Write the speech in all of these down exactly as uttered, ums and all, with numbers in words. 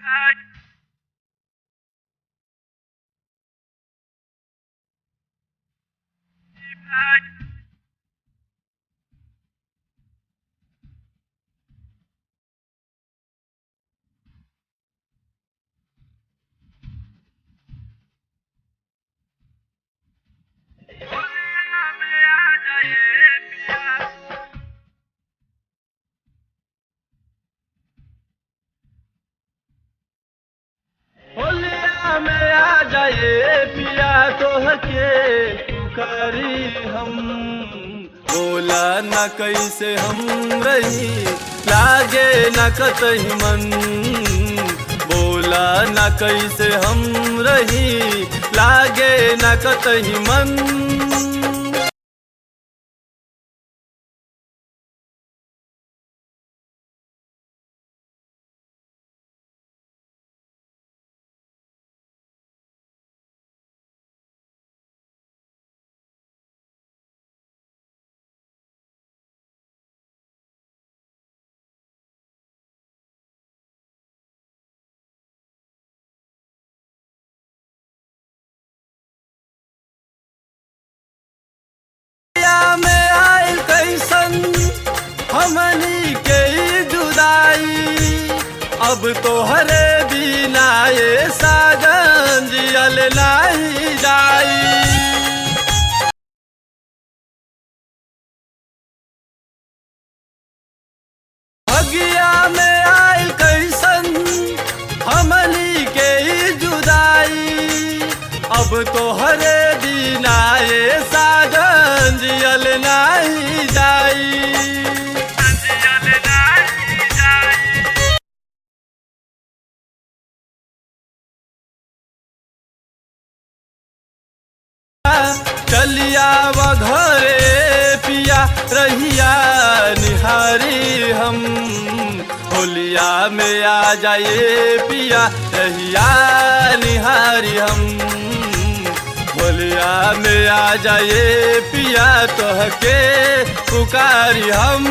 होलिया में आ जाए पिया तोहके पुकारी हम। बोला न कैसे हम रही लागे न कतही मन। बोला न कैसे हम रही लागे न कतही मन। में आए कैसन हमनी के जुदाई। अब तो हरे बिना ये साजन जियल नहीं जाई। भगिया में आए कैसन हमनी के जुदाई। अब तो हरे बिना ये साजन जियल नहीं जाई। जियल नहीं जाई। चलिया व घरे पिया रहिया निहारी हम। होलिया में आ जाए पिया रहिया निहारी हम। होलिया में आ जाए पिया तोहके पुकारी हम।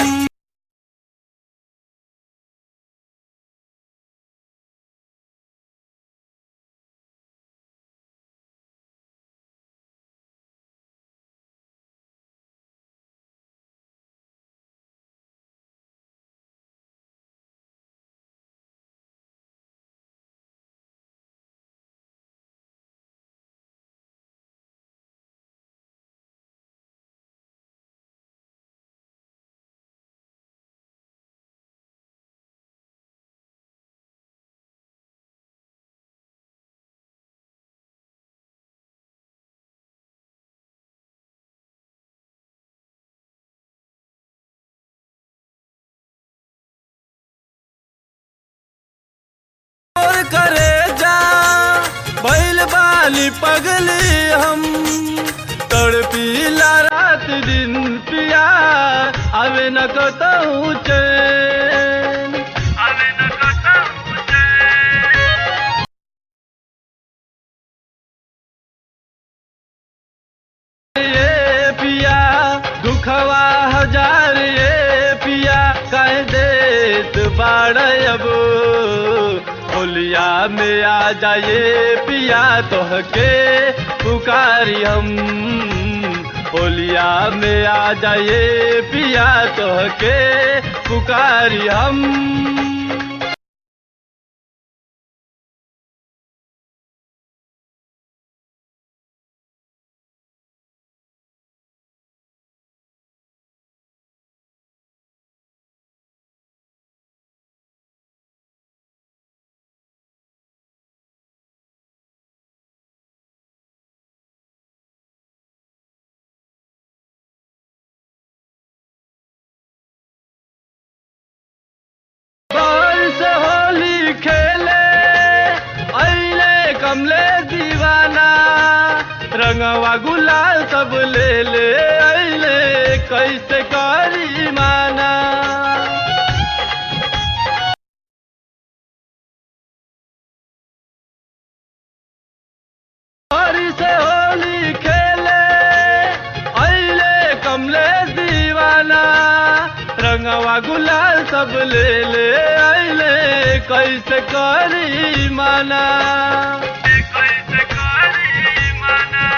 करे जा बैल बाली पगली हम। तड़पीला रात दिन पिया आवे न कतहु चैन। आवे न कतहु चैन। ये पिया दुखवा हजार ये पिया कह देत बाड़ अब। होलिया में आ जाए पिया तोहके पुकारी हम। होलिया में आ जाए पिया तोहके पुकारी हम। कमले दीवाना रंगवा गुलाल सब ले ले अइले कैसे करी माना। हरी से होली खेले अइले कमले दीवाना रंग रंगवा गुलाल सब ले ले आइले कैसे करी माना कैसे करी माना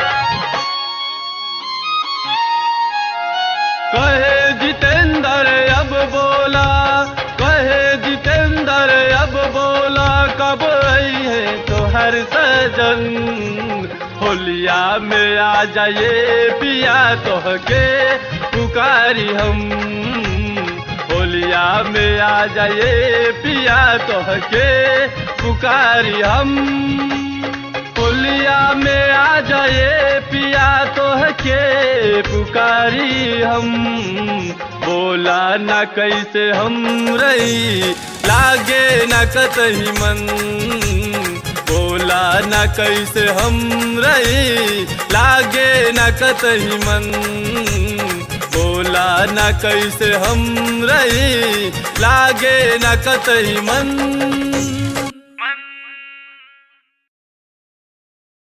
कहे जितेंद्र अब बोला कहे जितेंद्र अब बोला कब आई है तो हर सजन होलिया में आ जाए पिया तोहके पुकारी हम होलिया में आ जाए पिया तोहके पुकारी हम होलिया में आ जाए पिया तोहके पुकारी हम बोला न कैसे हम रही लागे न कतही मन बोला न कैसे हम रही लागे न कतही मन बोला न कैसे हम रही लागे न कतही मन।